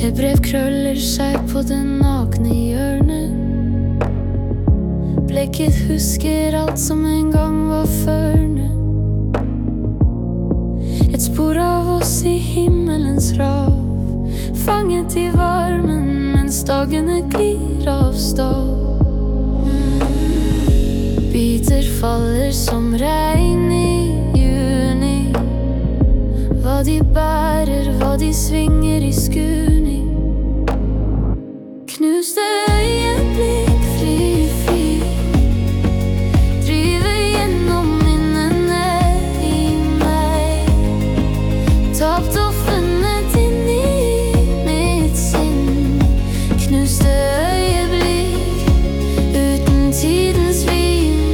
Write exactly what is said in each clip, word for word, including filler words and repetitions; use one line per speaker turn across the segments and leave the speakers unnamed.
Et brev krøller seg på det nakne hjørnet. Blekket husker alt som en gang var førne. Et spor av oss i himmelens rav, fanget i varmen mens dagene glir av stav. Biter faller som regn i juni. Hva de bærer, hva de svinger i skuni. Knuste øyeblikk, fly, fly. Driver gjennom minnene i meg. Tapt og funnet inn i mitt sinn. Knuste øyeblikk uten tidens vin.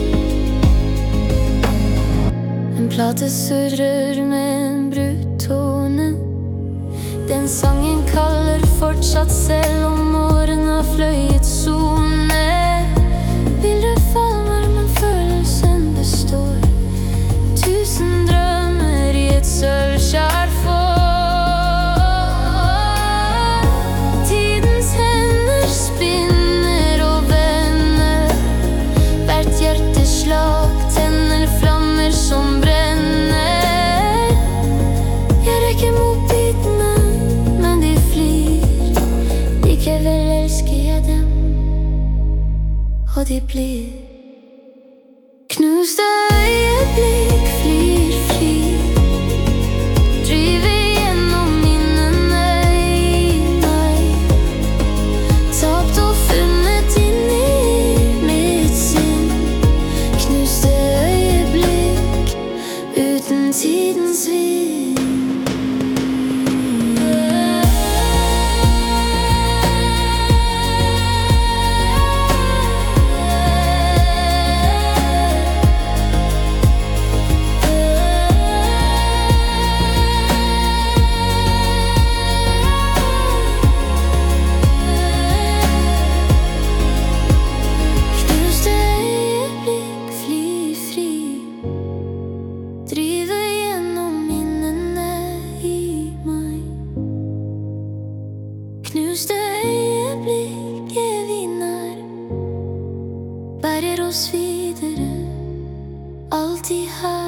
En plate surrer med en brutt tone. Den sangen kaller fortsatt selv om årene har fløyet sone. Bildet faller, men følelsen består. Tusen drømmer i et sølvskjær får. Tidens hender spinner og vender. Hvert hjerteslag tenner flammer som brenner. Jeg rekker mot bitene, men de flyr. Likevel elsker jeg dem, og de blir. Knuste øyeblikk, flyr, flyr. Driver gjennom minnene i meg. Tapt og funnet inn i mitt sinn. Knuste øyeblikk uten tidens vin. Driver gjennom minnene i meg. Knuste øyeblikk er vi nær. Bærer oss videre, alltid her.